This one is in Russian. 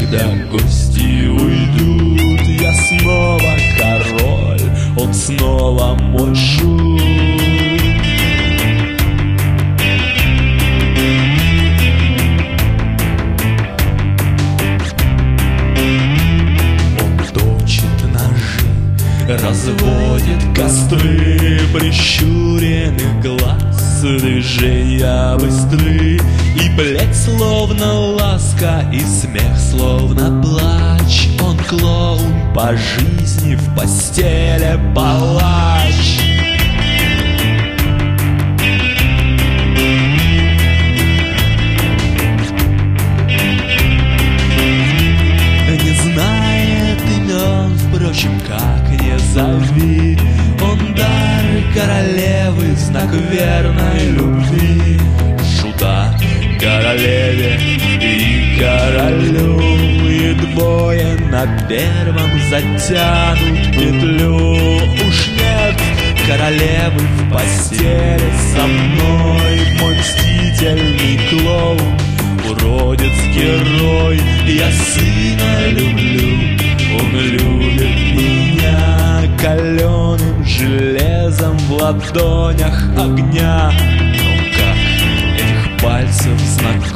когда гости уйдут, я снова король, он снова мой шут. Он точит ножи, разводит костры прищуренных глаз, движения быстры, и блеск словно ласка, и смех словно плач. Он клоун по жизни, в постели палач. Не знает имен, впрочем, как не зови, он дар королевы, знак верной любви. Шута королеве и королю, и двое на первом затянут петлю. Уж нет королевы в постели со мной, мой мстительный клоун, уродец-герой. Я сына люблю, он любит меня, каленым железом в ладонях огня. Ну как этих пальцев знаком